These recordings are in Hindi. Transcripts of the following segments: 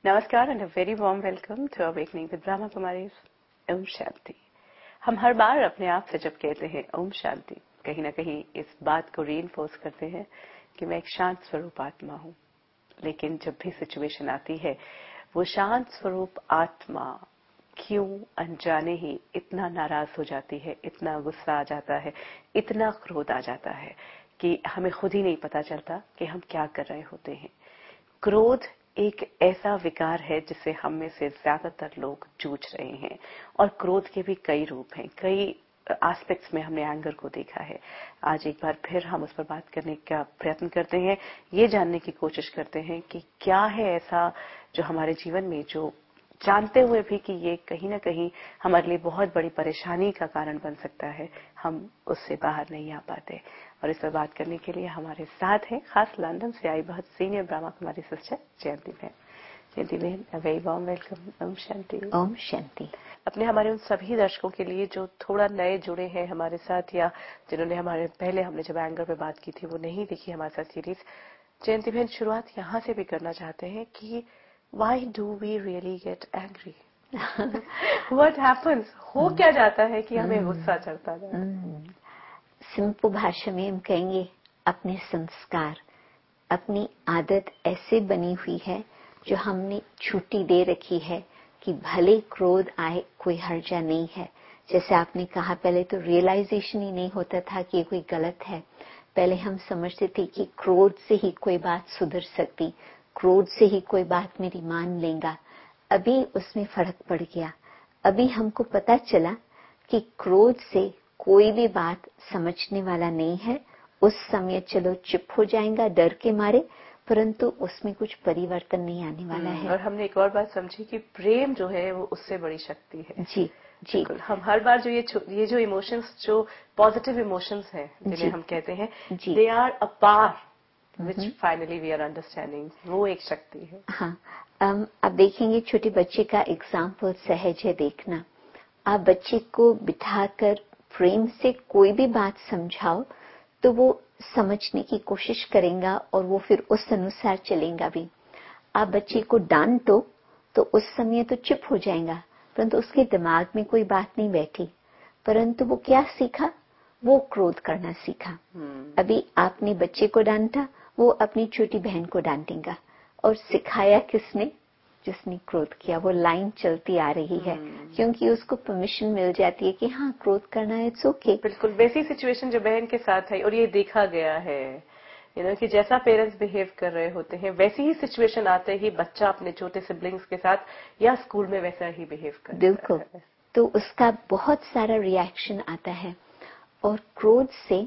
नमस्कार and a very warm welcome to awakening with Brahma Kumaris. ओम शांति। हम हर बार अपने आप से जब कहते हैं ओम शांति, कहीं ना कहीं इस बात को रीइंफोर्स करते हैं कि मैं एक शांत स्वरूप आत्मा हूं। लेकिन जब भी सिचुएशन आती है, वो शांत स्वरूप आत्मा क्यों अनजाने ही इतना नाराज हो जाती है, इतना गुस्सा आ जाता है, इतना क्रोध आ जाता है कि हमें खुद ही नहीं पता चलता कि हम क्या कर रहे होते हैं। क्रोध एक ऐसा विकार है जिससे हम में से ज्यादातर लोग जूझ रहे हैं, और क्रोध के भी कई रूप हैं, कई एस्पेक्ट्स में हमने एंगर को देखा है। आज एक बार फिर हम उस पर बात करने का प्रयत्न करते हैं, ये जानने की कोशिश करते हैं कि क्या है ऐसा जो हमारे जीवन में, जो जानते हुए भी कि ये कहीं ना कहीं हमारे लिए बहुत बड़ी परेशानी का कारण बन सकता है, हम उससे बाहर नहीं आ पाते। और इस पर बात करने के लिए हमारे साथ हैं खास लंदन से आई बहुत सीनियर ब्रह्मा कुमारी सिस्टर जयंती बहन। जयंती बहन, अ वेरी वार्म वेलकम। ओम शांति। ओम शांति। अपने हमारे उन सभी दर्शकों के लिए जो थोड़ा नए जुड़े हैं हमारे साथ, या जिन्होंने हमारे पहले हमने जब एंगर पे बात की थी वो नहीं देखी हमारे साथ सीरीज, जयंती बहन शुरुआत यहाँ से भी करना चाहते हैं कि why do we really get angry? What happens? हो क्या जाता है कि हमें गुस्सा चढ़ता है? सिंपल भाषा में हम कहेंगे अपने संस्कार, अपनी आदत ऐसे बनी हुई है जो हमने छुट्टी दे रखी है कि भले क्रोध आए कोई हर्जा नहीं है। जैसे आपने कहा, पहले तो रियलाइजेशन ही नहीं होता था कि ये कोई गलत है। पहले हम समझते थे कि क्रोध से ही कोई बात सुधर सकती, क्रोध से ही कोई बात मेरी मान लेगा। अभी उसमें फर्क पड़ गया। अभी हमको पता चला कि क्रोध से कोई भी बात समझने वाला नहीं है। उस समय चलो चुप हो जाएगा डर के मारे, परंतु उसमें कुछ परिवर्तन नहीं आने वाला है। और हमने एक और बात समझी कि प्रेम जो है वो उससे बड़ी शक्ति है। जी जी। बिल्कुल। हम हर बार जो ये जो इमोशंस, जो पॉजिटिव इमोशंस हैं जिन्हें हम कहते हैं, they are a power which finally we are understanding, वो एक शक्ति है। हाँ, आप देखेंगे छोटे बच्चे का एग्जाम्पल सहज है देखना। आप बच्चे को बिठाकर प्रेम से कोई भी बात समझाओ तो वो समझने की कोशिश करेगा और वो फिर उस अनुसार चलेगा भी। आप बच्चे को डांटो तो उस समय तो चुप हो जाएगा, परंतु उसके दिमाग में कोई बात नहीं बैठी। परंतु वो क्या सीखा? वो क्रोध करना सीखा। अभी आपने बच्चे को डांटा, वो अपनी छोटी बहन को डांटेगा। और सिखाया किसने? जिसने क्रोध किया। वो लाइन चलती आ रही है क्योंकि उसको परमिशन मिल जाती है कि हाँ, क्रोध करना है, इट्स ओके। बिल्कुल वैसी सिचुएशन जो बहन के साथ है, और ये देखा गया है कि जैसा पेरेंट्स बिहेव कर रहे होते हैं, वैसी ही सिचुएशन आते ही बच्चा अपने छोटे सिबलिंग्स के साथ या स्कूल में वैसा ही बिहेव करता है। बिल्कुल। तो उसका बहुत सारा रिएक्शन आता है। और क्रोध से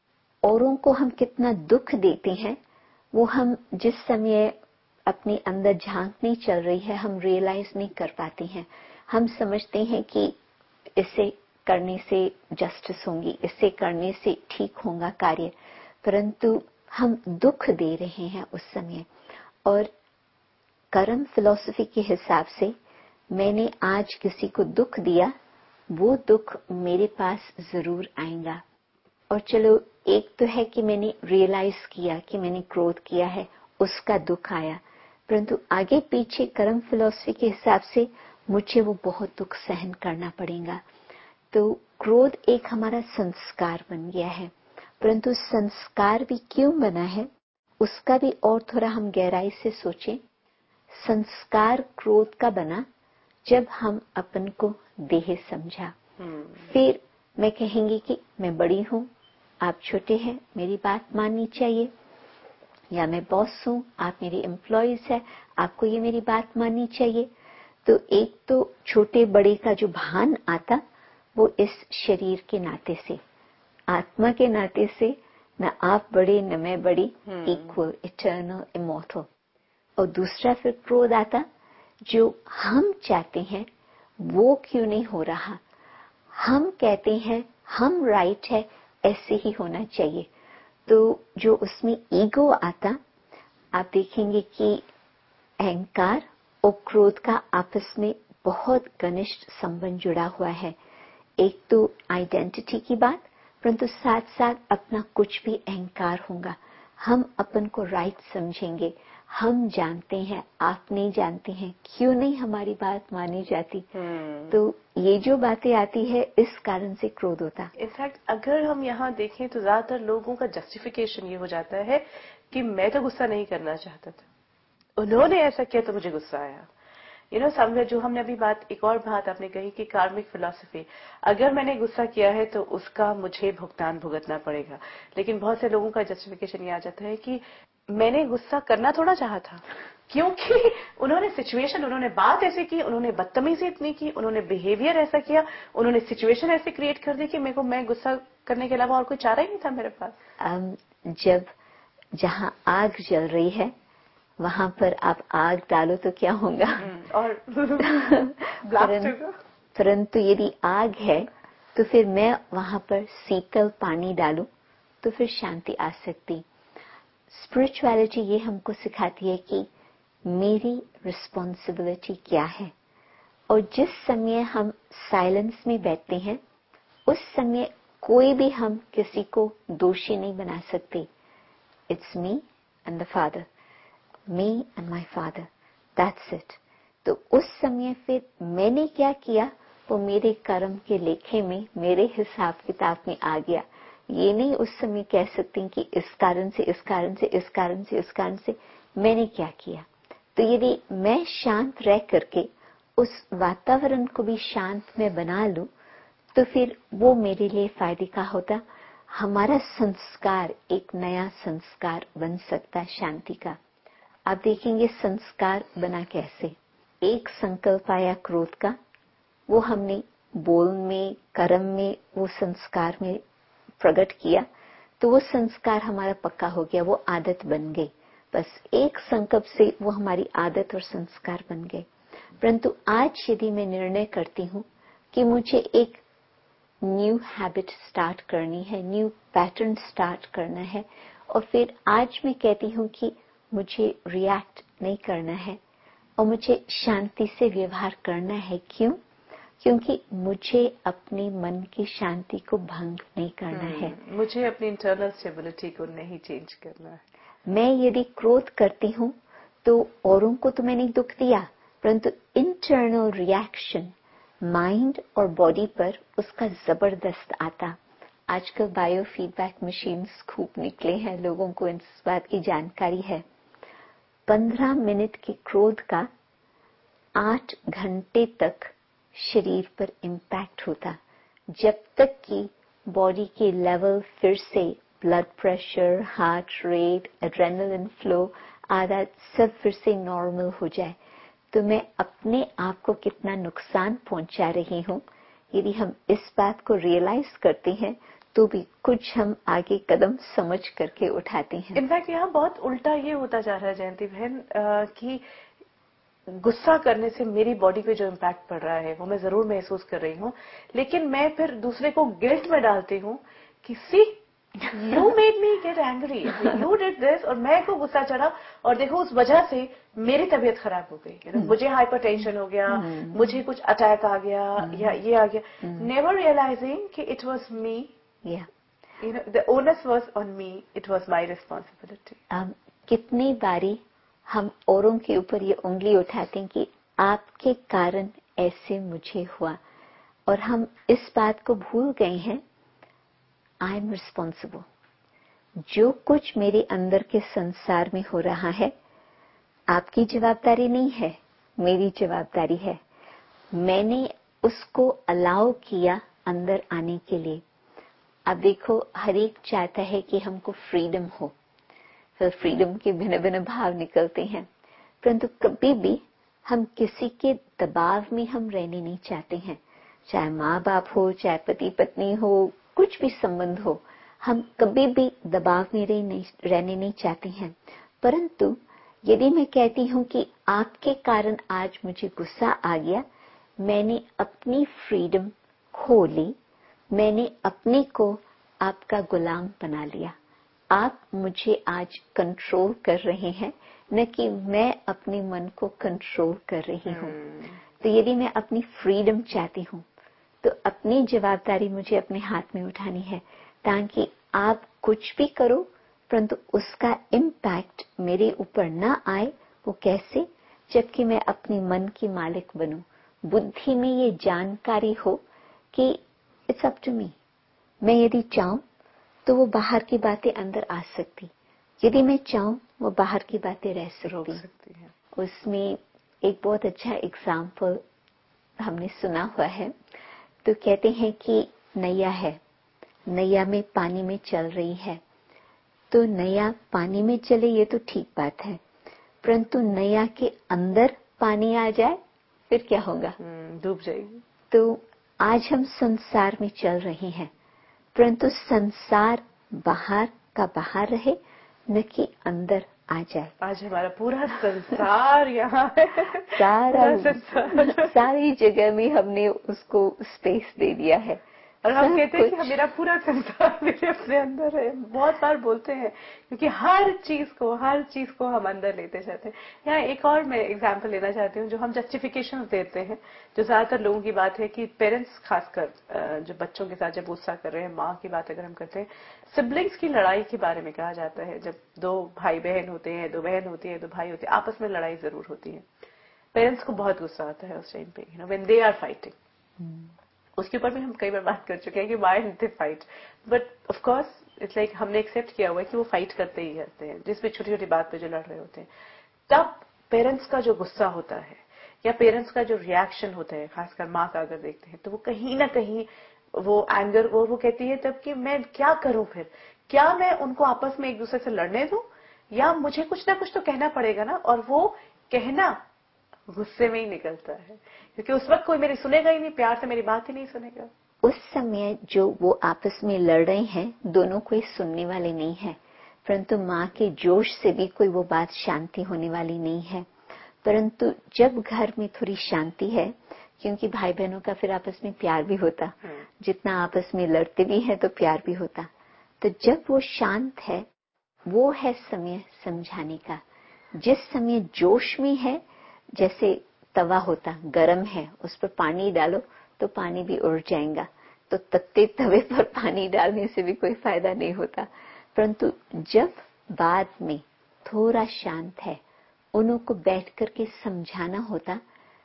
औरों को हम कितना दुख देते हैं, वो हम जिस समय अपने अंदर झांकनी चल रही है, हम रियलाइज नहीं कर पाते हैं। हम समझते हैं कि इसे करने से जस्टिस होंगी, इसे करने से ठीक होगा कार्य, परंतु हम दुख दे रहे हैं उस समय। और कर्म फिलॉसफी के हिसाब से मैंने आज किसी को दुख दिया, वो दुख मेरे पास जरूर आएगा। और चलो, एक तो है कि मैंने रियलाइज किया कि मैंने क्रोध किया है, उसका दुख आया, परंतु आगे पीछे कर्म फिलॉसफी के हिसाब से मुझे वो बहुत दुख सहन करना पड़ेगा। तो क्रोध एक हमारा संस्कार बन गया है। परंतु संस्कार भी क्यों बना है, उसका भी और थोड़ा हम गहराई से सोचें। संस्कार क्रोध का बना जब हम अपन को देह समझा। फिर मैं कहेंगी कि मैं बड़ी हूं, आप छोटे हैं, मेरी बात माननी चाहिए। या मैं बॉस हूं, आप मेरे एम्प्लॉइज हैं, आपको ये मेरी बात माननी चाहिए। तो एक तो छोटे बड़े का जो भान आता, वो इस शरीर के नाते से, आत्मा के नाते से, न आप बड़े न मैं बड़ी, इक्वल, इटर्नल, इमॉर्टल। और दूसरा फिर क्रोध आता, जो हम चाहते हैं वो क्यों नहीं हो रहा। हम कहते हैं हम राइट है, ऐसे ही होना चाहिए। तो जो उसमें ईगो आता, आप देखेंगे कि अहंकार और क्रोध का आपस में बहुत घनिष्ठ संबंध जुड़ा हुआ है। एक तो आइडेंटिटी की बात, परंतु साथ साथ अपना कुछ भी अहंकार होगा। हम अपन को राइट समझेंगे, हम जानते हैं, आप नहीं जानते हैं, क्यों नहीं हमारी बात मानी जाती। तो ये जो बातें आती है, इस कारण से क्रोध होता। इनफैक्ट अगर हम यहाँ देखें तो ज्यादातर लोगों का जस्टिफिकेशन ये हो जाता है कि मैं तो गुस्सा नहीं करना चाहता था, उन्होंने ऐसा किया तो मुझे गुस्सा आया। समवेयर जो हमने अभी एक और बात आपने कही कि कार्मिक फिलॉसफी, अगर मैंने गुस्सा किया है तो उसका मुझे भुगतान भुगतना पड़ेगा। लेकिन बहुत से लोगों का जस्टिफिकेशन ये आ जाता है कि मैंने गुस्सा करना थोड़ा चाहा था, क्योंकि उन्होंने बात ऐसी की, उन्होंने बदतमीजी इतनी की, उन्होंने बिहेवियर ऐसा किया, उन्होंने सिचुएशन ऐसे क्रिएट कर दी कि मैं गुस्सा करने के अलावा और कोई चारा ही नहीं था मेरे पास। जब जहां आग जल रही है वहां पर आप आग डालो तो क्या होगा? और ब्लास्ट होगा। परंतु यदि आग है तो फिर मैं वहां पर शीतल पानी डालूं तो फिर शांति आ सकती। स्पिरिचुअलिटी ये हमको सिखाती है कि मेरी रिस्पॉन्सिबिलिटी क्या है, और जिस समय हम साइलेंस में बैठते हैं उस समय कोई भी हम किसी को दोषी नहीं बना सकते। It's me and the father, me and my father, that's it. तो उस समय फिर मैंने क्या किया वो मेरे कर्म के लेखे में, मेरे हिसाब किताब में आ गया। ये नहीं उस समय कह सकती कि इस कारण से इस कारण से इस कारण से इस कारण से मैंने क्या किया। तो यदि मैं शांत रह करके उस वातावरण को भी शांत में बना लूं तो फिर वो मेरे लिए फायदे का होता। हमारा संस्कार एक नया संस्कार बन सकता है शांति का। आप देखेंगे संस्कार बना कैसे। एक संकल्प आया क्रोध का, वो हमने बोल में, कर्म में, वो संस्कार में प्रकट किया, तो वो संस्कार हमारा पक्का हो गया, वो आदत बन गई। बस एक संकल्प से वो हमारी आदत और संस्कार बन गए। परंतु आज यदि मैं निर्णय करती हूँ कि मुझे एक न्यू हैबिट स्टार्ट करनी है, न्यू पैटर्न स्टार्ट करना है, और फिर आज मैं कहती हूँ कि मुझे रिएक्ट नहीं करना है और मुझे शांति से व्यवहार करना है। क्यों? क्योंकि मुझे अपने मन की शांति को भंग नहीं करना है, मुझे अपनी इंटरनल स्टेबिलिटी को नहीं चेंज करना है। मैं यदि क्रोध करती हूँ तो औरों को तो मैंने दुख दिया, परंतु इंटरनल रिएक्शन माइंड और बॉडी पर उसका जबरदस्त आता। आजकल बायो फीडबैक मशीन्स खूब निकले हैं, लोगों को इस बात की जानकारी है। 15 मिनट के क्रोध का 8 घंटे तक शरीर पर इम्पैक्ट होता, जब तक कि बॉडी के लेवल फिर से blood pressure, heart rate, adrenaline flow आदि सब फिर से नॉर्मल हो जाए। तो मैं अपने आप को कितना नुकसान पहुंचा रही हूँ, यदि हम इस बात को रियलाइज करते हैं तो भी कुछ हम आगे कदम समझ करके उठाते हैं। इनफैक्ट यहाँ बहुत उल्टा ये होता जा रहा है जयंती बहन कि गुस्सा करने से मेरी बॉडी पे जो इम्पैक्ट पड़ रहा है वो मैं जरूर महसूस कर रही हूँ, लेकिन मैं फिर दूसरे को गिल्ट में डालती हूँ कि see you made me get angry, you did this, और मैं को गुस्सा चढ़ा और देखो उस वजह से मेरी तबीयत खराब हो गई, मुझे हाइपरटेंशन हो गया, मुझे कुछ अटैक आ गया या ये आ गया, नेवर रियलाइजिंग कि it was me, the onus was on me, it was my responsibility. कितनी बारी हम औरों के ऊपर ये उंगली उठाते हैं कि आपके कारण ऐसे मुझे हुआ, और हम इस बात को भूल गए हैं आई एम रिस्पॉन्सिबल। जो कुछ मेरे अंदर के संसार में हो रहा है आपकी जवाबदारी नहीं है, मेरी जवाबदारी है। मैंने उसको अलाउ किया अंदर आने के लिए। अब देखो, हर एक चाहता है कि हमको फ्रीडम हो, फिर फ्रीडम के भिन्न भिन्न भाव निकलते हैं, परंतु कभी भी हम किसी के दबाव में हम रहने नहीं चाहते हैं। चाहे माँ बाप हो, चाहे पति पत्नी हो, कुछ भी संबंध हो, हम कभी भी दबाव में रहने नहीं चाहते हैं। परंतु यदि मैं कहती हूँ कि आपके कारण आज मुझे गुस्सा आ गया, मैंने अपनी फ्रीडम खो ली, मैंने अपने को आपका गुलाम बना लिया, आप मुझे आज कंट्रोल कर रहे हैं, न कि मैं अपने मन को कंट्रोल कर रही हूँ। तो यदि मैं अपनी फ्रीडम चाहती हूँ तो अपनी जवाबदारी मुझे अपने हाथ में उठानी है, ताकि आप कुछ भी करो परंतु उसका इम्पैक्ट मेरे ऊपर ना आए। वो कैसे? जबकि मैं अपने मन की मालिक बनूं, बुद्धि में ये जानकारी हो कि इट्स अप टू मी। मैं यदि चाहूं तो वो बाहर की बातें अंदर आ सकती, यदि मैं चाहूं वो बाहर की बातें रह सकती है। उसमें एक बहुत अच्छा एग्जाम्पल हमने सुना हुआ है। तो कहते हैं कि नैया है, नैया में पानी में चल रही है, तो नैया पानी में चले ये तो ठीक बात है, परंतु नैया के अंदर पानी आ जाए फिर क्या होगा? डूब जाएगी। तो आज हम संसार में चल रहे हैं, परंतु संसार बाहर का बाहर रहे, न कि अंदर आ जाए। आज हमारा पूरा संसार यहाँ है, सारा संसार, सारी जगह में हमने उसको स्पेस दे दिया है। और हम कहते हैं कि मेरा पूरा संसार मेरे अपने अंदर है। बहुत बार बोलते हैं क्योंकि हर चीज को हम अंदर लेते जाते हैं। यहाँ एक और मैं एग्जांपल लेना चाहती हूँ, जो हम जस्टिफिकेशन देते हैं, जो ज्यादातर लोगों की बात है कि पेरेंट्स खासकर जो बच्चों के साथ जब गुस्सा कर रहे हैं, माँ की बात अगर हम करते हैं, सिबलिंग्स की लड़ाई के बारे में कहा जाता है। जब दो भाई बहन होते हैं, दो बहन होती है, दो भाई होते हैं, आपस में लड़ाई जरूर होती है, पेरेंट्स को बहुत गुस्सा आता है उस टाइम पे, व्हेन दे आर फाइटिंग। उसके ऊपर भी हम कई बार बात कर चुके हैं कि why did they fight, but of course it's like हमने एक्सेप्ट किया हुआ है कि वो फाइट करते ही करते हैं, जिस भी छोटी छोटी बात पे जो लड़ रहे होते हैं। तब पेरेंट्स का जो गुस्सा होता है या पेरेंट्स का जो रिएक्शन होता है, खासकर माँ का अगर देखते हैं, तो वो कहीं ना कहीं वो एंगर, वो कहती है तब कि मैं क्या करूं, फिर क्या मैं उनको आपस में एक दूसरे से लड़ने दूं, या मुझे कुछ ना कुछ तो कहना पड़ेगा ना। और वो कहना गुस्से में ही निकलता है, क्योंकि उस वक्त कोई मेरी सुनेगा ही नहीं, प्यार से मेरी बात ही नहीं सुनेगा। उस समय जो वो आपस में लड़ रहे हैं, दोनों कोई सुनने वाले नहीं है, परंतु माँ के जोश से भी कोई वो बात शांति होने वाली नहीं है। परंतु जब घर में थोड़ी शांति है, क्योंकि भाई बहनों का फिर आपस में प्यार भी होता, जितना आपस में लड़ते भी हैं तो प्यार भी होता, तो जब वो शांत है, वो है समय समझाने का। जिस समय जोश में है, जैसे तवा होता गरम है, उस पर पानी डालो तो पानी भी उड़ जाएगा, तो तत्ते तवे पर पानी डालने से भी कोई फायदा नहीं होता। परंतु जब बाद में थोड़ा शांत है, उनको बैठ करके समझाना होता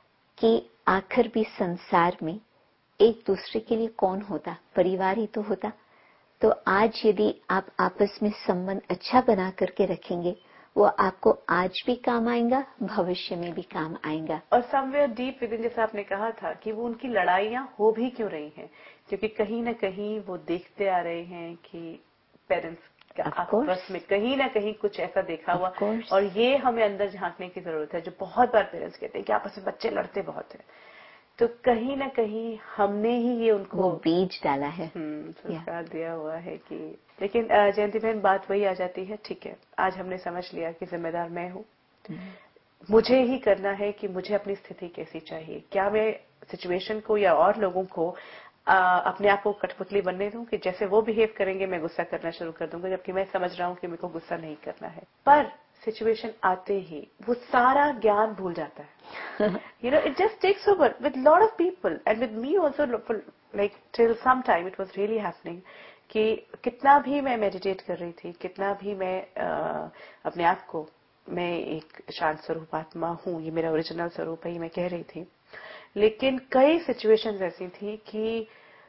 कि आखिर भी संसार में एक दूसरे के लिए कौन होता, परिवार ही तो होता। तो आज यदि आप आपस में संबंध अच्छा बना करके रखेंगे, वो आपको आज भी काम आएगा, भविष्य में भी काम आएगा। और समवेयर डीप विद इन, जैसा आपने कहा था कि वो उनकी लड़ाइयां हो भी क्यों रही हैं, क्योंकि कहीं ना कहीं वो देखते आ रहे हैं कि पेरेंट्स का आपस में कहीं ना कहीं कुछ ऐसा देखा हुआ, और ये हमें अंदर झांकने की जरूरत है। जो बहुत बार पेरेंट्स कहते हैं कि आपस में बच्चे लड़ते बहुत हैं, तो कहीं ना कहीं हमने ही ये उनको वो बीज डाला है, संस्कार दिया हुआ है कि। लेकिन जयंती बहन, बात वही आ जाती है, ठीक है आज हमने समझ लिया कि जिम्मेदार मैं हूँ, मुझे ही करना है कि मुझे अपनी स्थिति कैसी चाहिए। क्या मैं सिचुएशन को या और लोगों को अपने आप को कठपुतली बनने दूं कि जैसे वो बिहेव करेंगे मैं गुस्सा करना शुरू कर दूंगा, जबकि मैं समझ रहा हूं कि मेरे को गुस्सा नहीं करना है। पर सिचुएशन आते ही वो सारा ज्ञान भूल जाता है। it just takes over with lot of people and with me also, like till some time it was really happening कि कितना भी मैं मेडिटेट कर रही थी, कितना भी मैं अपने आप को, मैं एक शांत स्वरूप आत्मा हूँ, ये मेरा ओरिजिनल स्वरूप है, ये मैं कह रही थी, लेकिन कई सिचुएशंस ऐसी थी कि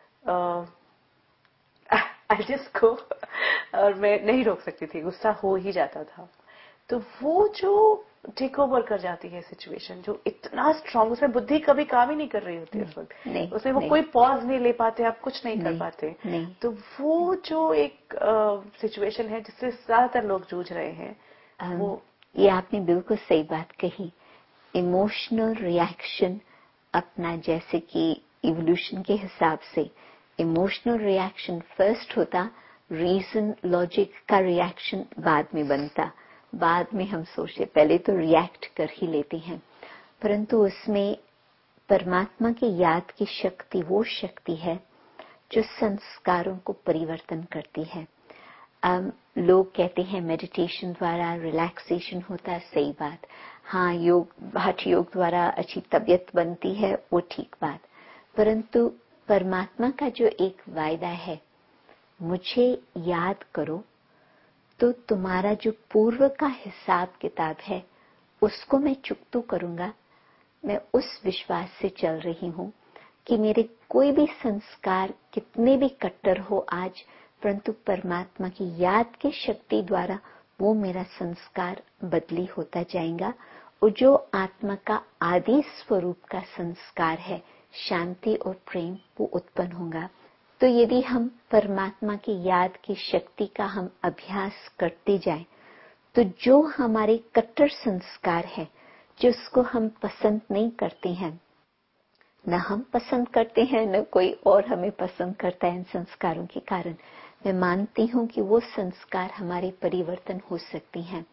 आई जस्ट गो, और मैं नहीं रोक सकती थी, गुस्सा हो ही जाता था। तो वो जो टेक ओवर कर जाती है सिचुएशन, जो इतना स्ट्रांग, उसमें बुद्धि कभी काम ही नहीं कर रही होती उस वक्त, उसमें वो कोई पॉज नहीं ले पाते, आप कुछ नहीं कर पाते। तो वो जो एक सिचुएशन है जिससे ज्यादातर लोग जूझ रहे हैं, वो ये आपने बिल्कुल सही बात कही। इमोशनल रिएक्शन अपना, जैसे कि इवोल्यूशन के हिसाब से इमोशनल रिएक्शन फर्स्ट होता, रीजन लॉजिक का रिएक्शन बाद में बनता। बाद में हम सोचते, पहले तो रिएक्ट कर ही लेते हैं, परंतु उसमें परमात्मा की याद की शक्ति वो शक्ति है जो संस्कारों को परिवर्तन करती है। लोग कहते हैं मेडिटेशन द्वारा रिलैक्सेशन होता है, सही बात, हाँ, योग, हठ योग द्वारा अच्छी तबीयत बनती है, वो ठीक बात, परंतु परमात्मा का जो एक वायदा है, मुझे याद करो तो तुम्हारा जो पूर्व का हिसाब किताब है उसको मैं चुकता करूंगा। मैं उस विश्वास से चल रही हूँ कि मेरे कोई भी संस्कार कितने भी कट्टर हो आज, परंतु परमात्मा की याद की शक्ति द्वारा वो मेरा संस्कार बदली होता जाएगा। और जो आत्मा का आदि स्वरूप का संस्कार है, शांति और प्रेम, वो उत्पन्न होगा। तो यदि हम परमात्मा की याद की शक्ति का हम अभ्यास करते जाएं, तो जो हमारे कट्टर संस्कार है, जिसको हम पसंद नहीं करते हैं, न हम पसंद करते हैं न कोई और हमें पसंद करता है इन संस्कारों के कारण, मैं मानती हूँ कि वो संस्कार हमारे परिवर्तन हो सकते हैं।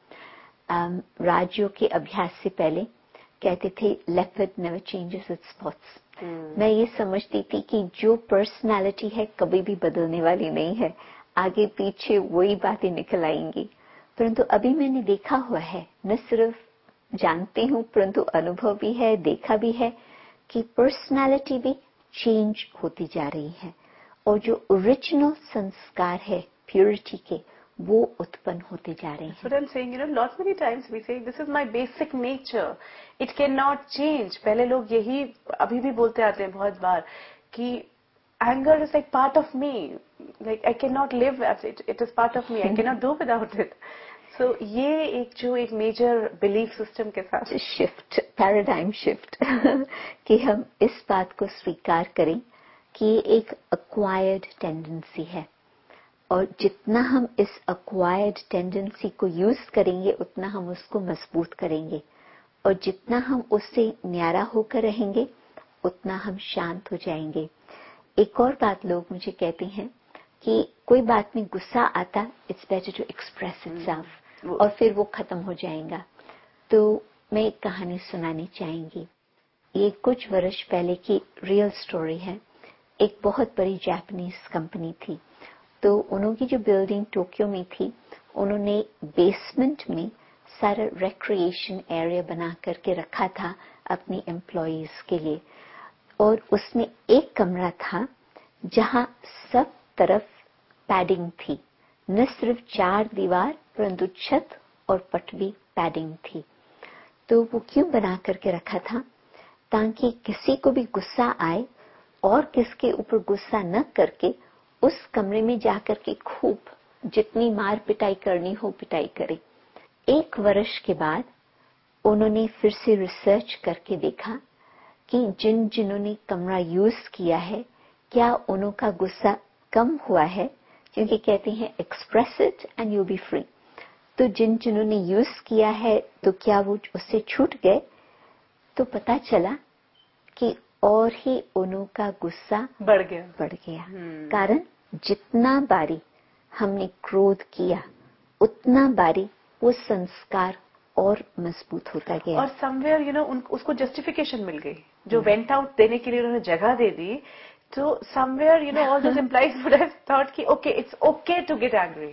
राजयोग के अभ्यास से पहले कहते थे leopard never changes its spots. मैं ये समझती थी कि जो पर्सनालिटी है कभी भी बदलने वाली नहीं है, आगे पीछे वही बातें निकल आएंगी। परंतु अभी मैंने देखा हुआ है, न सिर्फ जानती हूँ परंतु अनुभव भी है, देखा भी है कि पर्सनालिटी भी चेंज होती जा रही है और जो ओरिजिनल संस्कार है प्योरिटी के, वो उत्पन्न होते जा रहे हैं। That's what I'm saying, lot many times we say this is my basic nature, it cannot change. पहले लोग यही अभी भी बोलते आते हैं बहुत बार कि anger is like part of me, like I cannot live as it is part of me, I cannot do without it. So ये एक मेजर बिलीफ सिस्टम के साथ शिफ्ट, पैराडाइम शिफ्ट कि हम इस बात को स्वीकार करें कि ये एक अक्वायर्ड टेंडेंसी है और जितना हम इस अक्वायर्ड टेंडेंसी को यूज करेंगे उतना हम उसको मजबूत करेंगे और जितना हम उससे न्यारा होकर रहेंगे उतना हम शांत हो जाएंगे। एक और बात लोग मुझे कहते हैं कि कोई बात में गुस्सा आता, it's better to express itself, और फिर वो खत्म हो जाएगा। तो मैं एक कहानी सुनानी चाहूंगी। ये कुछ वर्ष पहले की रियल स्टोरी है। एक बहुत बड़ी जापानीज कंपनी थी, तो उन्होंने जो बिल्डिंग टोक्यो में थी, उन्होंने बेसमेंट में सारा रिक्रिएशन एरिया बना करके रखा था अपनी एम्प्लॉइज के लिए। और उसमें एक कमरा था जहां सब तरफ पैडिंग थी, न सिर्फ 4 दीवार परंतु छत और पट भी पैडिंग थी। तो वो क्यों बना करके रखा था? ताकि किसी को भी गुस्सा आए और किसके ऊपर गुस्सा न करके उस कमरे में जाकर के खूब जितनी मार पिटाई करनी हो पिटाई करे। 1 वर्ष के बाद उन्होंने फिर से रिसर्च करके देखा कि जिन्होंने कमरा यूज किया है क्या उनका गुस्सा कम हुआ है, क्योंकि कहते हैं express it and you be free. तो जिन्होंने यूज किया है तो क्या वो उससे छूट गए? तो पता चला कि और ही उनका गुस्सा बढ़ गया। कारण जितना बारी हमने क्रोध किया उतना बारी वो संस्कार और मजबूत होता गया। और समवेयर उसको जस्टिफिकेशन मिल गई, जो वेंट आउट देने के लिए उन्होंने जगह दे दी। तो somewhere all those employees would have thought कि okay it's okay to get angry.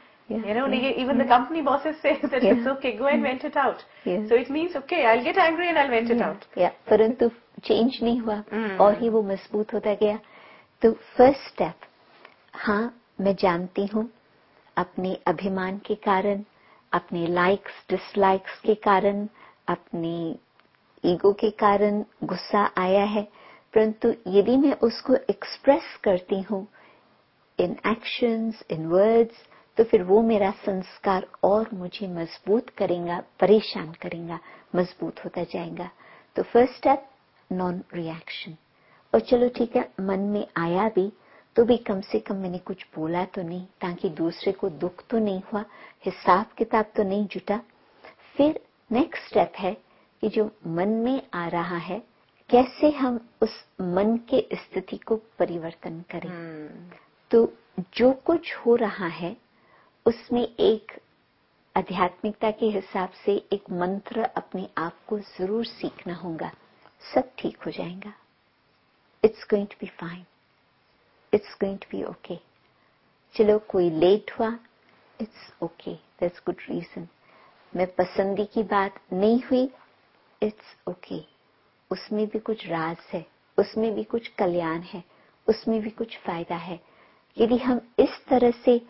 Even the company bosses say that it's okay, go and vent it out. So it means okay, I'll get angry and I'll vent it out. परंतु चेंज नहीं हुआ और ही वो मजबूत होता गया। तो फर्स्ट स्टेप, हाँ मैं जानती हूँ अपने अभिमान के कारण, अपने लाइक्स डिसलाइक्स के कारण, अपने ईगो के कारण गुस्सा आया है, परंतु यदि मैं उसको एक्सप्रेस करती हूँ इन एक्शंस, इन वर्ड्स, तो फिर वो मेरा संस्कार और मुझे मजबूत करेगा, परेशान करेगा, मजबूत होता जाएगा। तो फर्स्ट स्टेप नॉन रिएक्शन। और चलो ठीक है, मन में आया भी तो भी कम से कम मैंने कुछ बोला तो नहीं, ताकि दूसरे को दुख तो नहीं हुआ, हिसाब किताब तो नहीं जुटा। फिर नेक्स्ट स्टेप है कि जो मन में आ रहा है कैसे हम उस मन के स्थिति को परिवर्तन करें। तो जो कुछ हो रहा है उसमें एक आध्यात्मिकता के हिसाब से एक मंत्र अपने आप को जरूर सीखना होगा। सब ठीक हो जाएगा। It's going to be fine, it's going to be okay. चलो कोई लेट हुआ, it's okay, that's good reason. मैं पसंदी की बात नहीं हुई, इट्स ओके। उसमें भी कुछ राज है, उसमें भी कुछ कल्याण है, उसमें भी कुछ फायदा है। यदि हम इस तरह से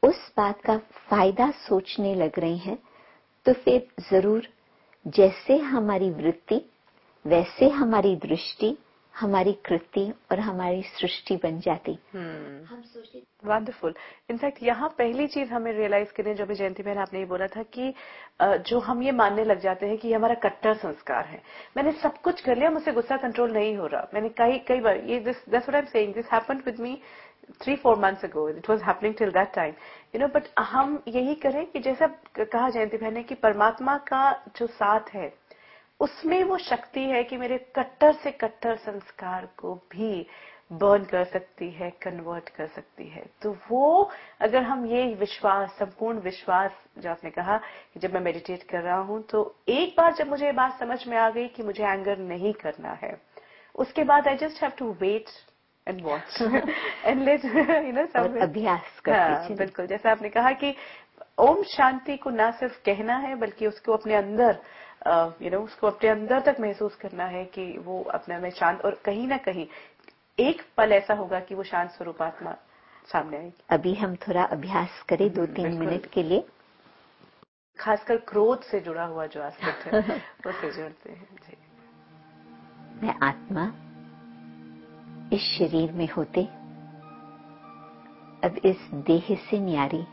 उस बात का फायदा सोचने लग रहे हैं, तो फिर जरूर जैसे हमारी वृत्ति वैसे हमारी दृष्टि, हमारी कृति और हमारी सृष्टि बन जाती। हम सोचते वंडरफुल। इनफैक्ट यहाँ पहली चीज हमें रियलाइज करनी, जो भी जयंती बहन आपने ये बोला था कि जो हम ये मानने लग जाते हैं कि ये हमारा कट्टर संस्कार है, मैंने सब कुछ कर लिया, मुझसे गुस्सा कंट्रोल नहीं हो रहा। मैंने कई बार ये that's what I am saying, this happened with me 3-4 months ago, it was happening till that time, but हम यही करें कि जैसा कहा जयंती बहन ने कि परमात्मा का जो साथ है उसमें वो शक्ति है कि मेरे कट्टर से कट्टर संस्कार को भी बर्न कर सकती है, कन्वर्ट कर सकती है। तो वो अगर हम ये विश्वास, संपूर्ण विश्वास जो आपने कहा कि जब मैं मेडिटेट कर रहा हूं तो एक बार जब मुझे ये बात समझ में आ गई कि मुझे एंगर नहीं करना है, उसके बाद I just have to wait and watch and let और अभ्यास करते चलिए। बिल्कुल, जैसा आपने कहा कि ओम शांति को ना सिर्फ कहना है बल्कि उसको अपने अंदर उसको अपने अंदर तक महसूस करना है कि वो अपने में शांत, और कहीं ना कहीं एक पल ऐसा होगा कि वो शांत स्वरूप आत्मा सामने आएगी। अभी हम थोड़ा अभ्यास करें 2-3 मिनट के लिए, खासकर क्रोध से जुड़ा हुआ जो एस्पेक्ट है उससे जुड़ते हैं जी। मैं आत्मा इस शरीर में होते अब इस देह से न्यारी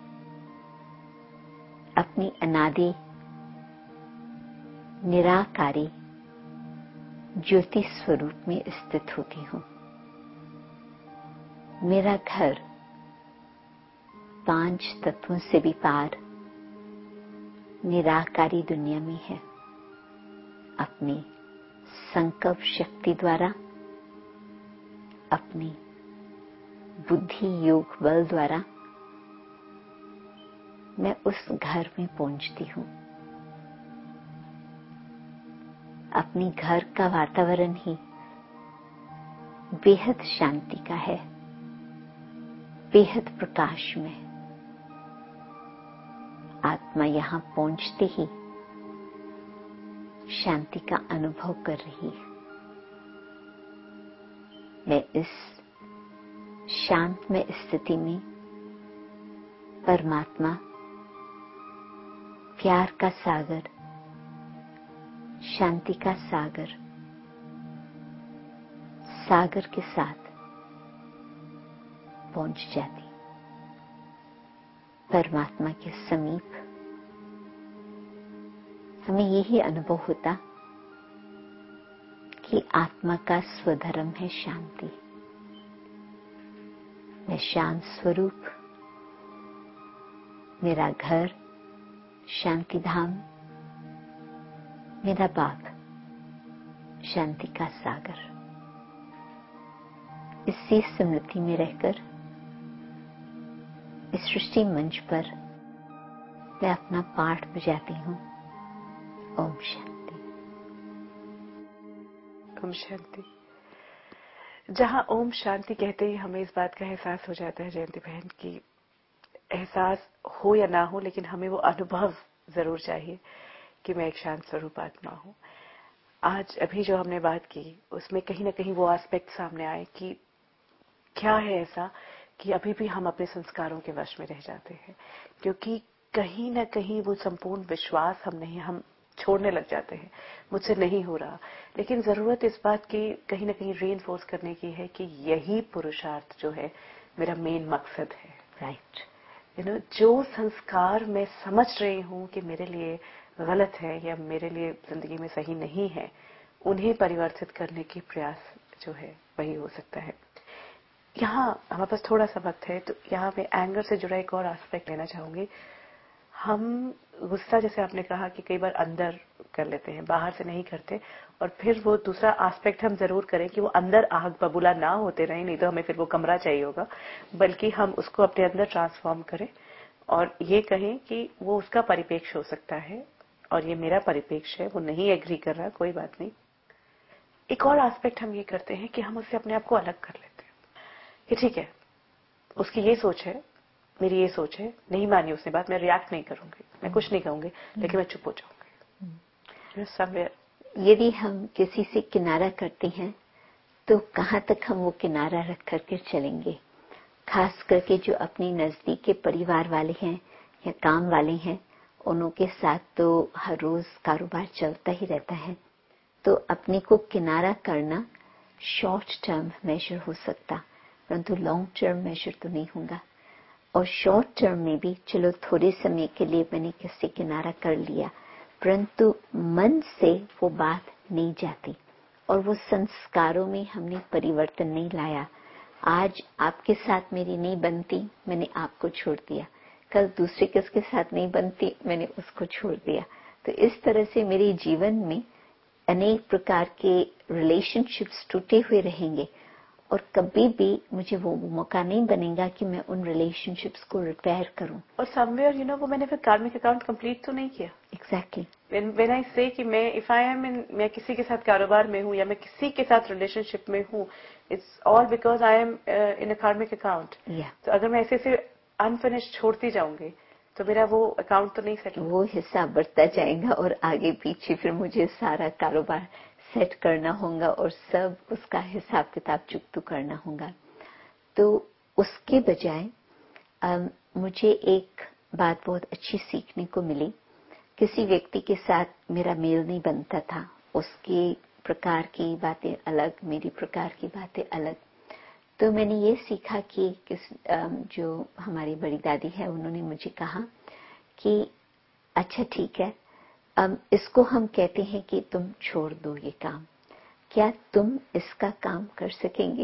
अपनी अनादि निराकारी ज्योति स्वरूप में स्थित होती हूं। मेरा घर 5 तत्वों से भी पार निराकारी दुनिया में है। अपनी संकल्प शक्ति द्वारा, अपनी बुद्धि योग बल द्वारा मैं उस घर में पहुंचती हूं। अपनी घर का वातावरण ही बेहद शांति का है, बेहद प्रकाश में। आत्मा यहां पहुंचते ही शांति का अनुभव कर रही है। मैं इस शांतमय स्थिति में परमात्मा, प्यार का सागर, शांति का सागर, सागर के साथ पहुंच जाती। परमात्मा के समीप हमें यही अनुभव होता कि आत्मा का स्वधर्म है शांति। मैं शांत स्वरूप, मेरा घर शांति धाम, मेरा बाप शांति का सागर। इसी स्मृति में रहकर इस सृष्टि मंच पर मैं अपना पाठ बजाती हूं। ओम शांति। ओम शांति। जहां ओम शांति कहते ही हमें इस बात का एहसास हो जाता है जयंती बहन की, एहसास हो या ना हो लेकिन हमें वो अनुभव जरूर चाहिए कि मैं एक शांत स्वरूप आत्मा हूं। आज अभी जो हमने बात की उसमें कहीं ना कहीं वो एस्पेक्ट सामने आए कि क्या है ऐसा कि अभी भी हम अपने संस्कारों के वश में रह जाते हैं, क्योंकि कहीं ना कहीं वो संपूर्ण विश्वास हम छोड़ने लग जाते हैं, मुझसे नहीं हो रहा। लेकिन जरूरत इस बात की कहीं ना कहीं रीइंफोर्स करने की है कि यही पुरुषार्थ जो है मेरा मेन मकसद है। राइट। जो संस्कार मैं समझ रही हूं कि मेरे लिए गलत है या मेरे लिए जिंदगी में सही नहीं है, उन्हें परिवर्तित करने की प्रयास जो है वही हो सकता है। यहाँ हमारे पास थोड़ा सा वक्त है तो यहाँ मैं एंगर से जुड़ा एक और एस्पेक्ट लेना चाहूंगी। हम गुस्सा, जैसे आपने कहा कि कई बार अंदर कर लेते हैं, बाहर से नहीं करते, और फिर वो दूसरा एस्पेक्ट हम जरूर करें कि वो अंदर आग बबूला ना होते रहे, नहीं तो हमें फिर वो कमरा चाहिए होगा, बल्कि हम उसको अपने अंदर ट्रांसफॉर्म करें और ये कहें कि वो उसका परिपेक्ष हो सकता है और ये मेरा परिपेक्ष है, वो नहीं एग्री कर रहा, कोई बात नहीं। एक और एस्पेक्ट हम ये करते हैं कि हम उससे अपने आप को अलग कर लेते हैं कि ठीक है, उसकी ये सोच है, मेरी ये सोच है, नहीं मानी उसने बात, मैं रिएक्ट नहीं करूंगी, मैं कुछ नहीं कहूंगी, लेकिन मैं चुप हो जाऊंगी। यदि हम किसी से किनारा करते हैं तो कहां तक हम वो किनारा रख करके चलेंगे? खास करके जो अपने नजदीक के परिवार वाले हैं या काम वाले हैं, उन्हों के साथ तो हर रोज कारोबार चलता ही रहता है। तो अपने को किनारा करना शॉर्ट टर्म मेजर हो सकता, परंतु लॉन्ग टर्म मेजर तो नहीं होगा। और शॉर्ट टर्म में भी चलो थोड़े समय के लिए मैंने किसी किनारा कर लिया, परंतु मन से वो बात नहीं जाती और वो संस्कारों में हमने परिवर्तन नहीं लाया। आज आपके साथ मेरी नहीं बनती, मैंने आपको छोड़ दिया, कल दूसरे किसके साथ नहीं बनती, मैंने उसको छोड़ दिया। तो इस तरह से मेरे जीवन में अनेक प्रकार के रिलेशनशिप्स टूटे हुए रहेंगे और कभी भी मुझे वो मौका नहीं बनेगा कि मैं उन रिलेशनशिप्स को रिपेयर करूं। और समवेयर वो मैंने फिर कार्मिक अकाउंट कंप्लीट तो नहीं किया। एग्जैक्टली। व्हेन आई से कि मैं इफ आई एम इन, मैं किसी के साथ कारोबार में हूं या मैं किसी के साथ रिलेशनशिप में हूं, it's all because I am in a karmic account. तो अगर मैं ऐसे से अनफिनिश छोड़ती जाऊंगी तो मेरा वो अकाउंट तो नहीं सेट, वो हिसाब बढ़ता जाएगा और आगे पीछे फिर मुझे सारा कारोबार सेट करना होगा और सब उसका हिसाब किताब चुकतू करना होगा। तो उसके बजाय मुझे एक बात बहुत अच्छी सीखने को मिली। किसी व्यक्ति के साथ मेरा मेल नहीं बनता था, उसकी प्रकार की बातें अलग, मेरी प्रकार की बातें अलग। तो मैंने ये सीखा कि जो हमारी बड़ी दादी है उन्होंने मुझे कहा कि अच्छा ठीक है, इसको हम कहते हैं कि तुम छोड़ दो ये काम, क्या तुम इसका काम कर सकेंगे?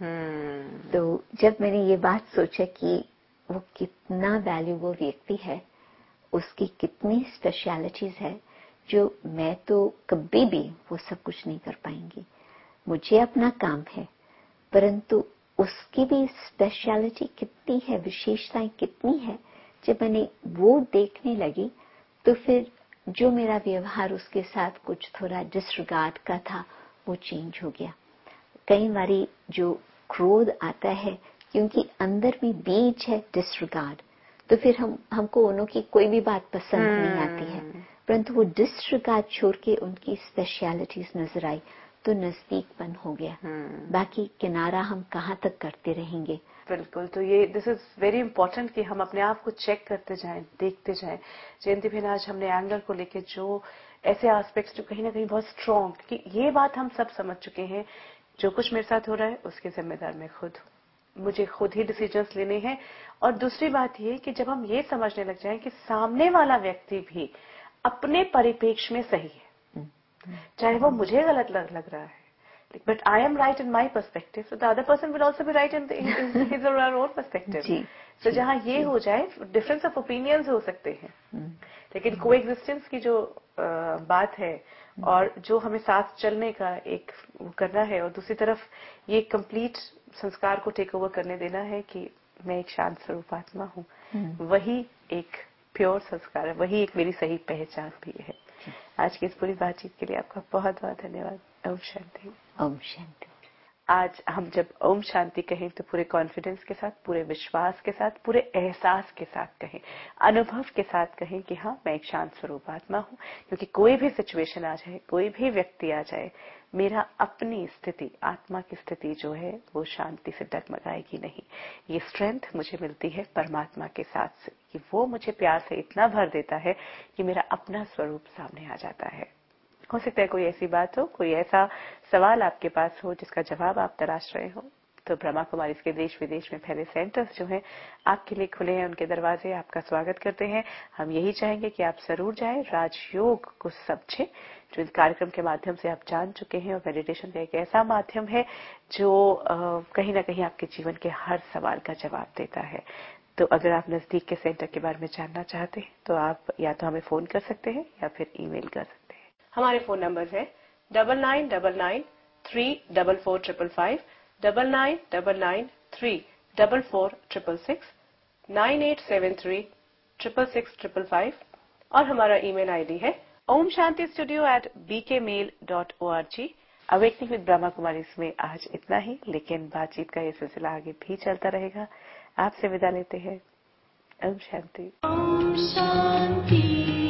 तो जब मैंने ये बात सोचा कि वो कितना वैल्यूएबल व्यक्ति है, उसकी कितनी स्पेशलिटीज है जो मैं तो कभी भी वो सब कुछ नहीं कर पाएंगी। मुझे अपना काम है, परंतु उसकी भी स्पेशलिटी कितनी है, विशेषताएं कितनी है, जब मैंने वो देखने लगी तो फिर जो मेरा व्यवहार उसके साथ कुछ थोड़ा डिसरिगार्ड का था वो चेंज हो गया। कई बारी जो क्रोध आता है क्योंकि अंदर में बीज है डिसरिगार्ड, तो फिर हमको उन्हों की कोई भी बात पसंद नहीं आती है, परंतु वो डिसरिगार्ड छोड़ के उनकी स्पेशलिटीज नजर आई तो नजदीकपन हो गया। बाकी किनारा हम कहाँ तक करते रहेंगे। बिल्कुल। तो ये दिस इज वेरी इंपॉर्टेंट कि हम अपने आप को चेक करते जाएं, देखते जाएं। जयंती बहन, आज हमने एंगर को लेके जो ऐसे एस्पेक्ट्स जो कहीं ना कहीं बहुत स्ट्रांग, कि ये बात हम सब समझ चुके हैं, जो कुछ मेरे साथ हो रहा है उसके जिम्मेदार मैं खुद हूं, मुझे खुद ही डिसीजंस लेने हैं। और दूसरी बात ये कि जब हम ये समझने लग जाएं कि सामने वाला व्यक्ति भी अपने परिप्रेक्ष्य में सही है, चाहे वो मुझे गलत लग रहा है, but I am right in my perspective, so the other person will also be right in his or her own perspective. So जहाँ ये हो जाए, difference of opinions हो सकते हैं, लेकिन coexistence की जो बात है और जो हमें साथ चलने का एक करना है, और दूसरी तरफ ये कंप्लीट संस्कार को टेक ओवर करने देना है कि मैं एक शांत स्वरूप आत्मा हूँ, वही एक प्योर संस्कार है, वही एक मेरी सही पहचान भी है। आज की इस पूरी बातचीत के लिए आपका बहुत बहुत धन्यवाद। ओम शांति। ओम शांति। आज हम जब ओम शांति कहें तो पूरे कॉन्फिडेंस के साथ, पूरे विश्वास के साथ, पूरे एहसास के साथ कहें, अनुभव के साथ कहें कि हाँ, मैं एक शांत स्वरूप आत्मा हूँ। क्योंकि कोई भी सिचुएशन आ जाए, कोई भी व्यक्ति आ जाए, मेरा अपनी स्थिति, आत्मा की स्थिति जो है वो शांति से डगमगाएगी नहीं। ये स्ट्रेंथ मुझे मिलती है परमात्मा के साथ से, कि वो मुझे प्यार से इतना भर देता है कि मेरा अपना स्वरूप सामने आ जाता है। हो सकता है कोई ऐसी बात हो, कोई ऐसा सवाल आपके पास हो जिसका जवाब आप तलाश रहे हो, तो ब्रह्मा कुमारी के देश विदेश में फैले सेंटर्स जो हैं आपके लिए खुले हैं, उनके दरवाजे आपका स्वागत करते हैं। हम यही चाहेंगे कि आप जरूर जाएं, राजयोग को समझें, जो इस कार्यक्रम के माध्यम से आप जान चुके हैं। और मेडिटेशन का एक ऐसा माध्यम है जो कहीं ना कहीं आपके जीवन के हर सवाल का जवाब देता है। तो अगर आप नजदीक के सेंटर के बारे में जानना चाहते हैं तो आप या तो हमें फोन कर सकते हैं या फिर ईमेल कर सकते हैं। हमारे फोन नंबर है 9999344555, 9999344666, 9873666555, और हमारा ईमेल आईडी है omshantistudio@bkmail.org। Awakening with Brahma Kumari में आज इतना ही, लेकिन बातचीत का ये सिलसिला आगे भी चलता रहेगा। आपसे विदा लेते हैं। ओम शांति। ओम शांति।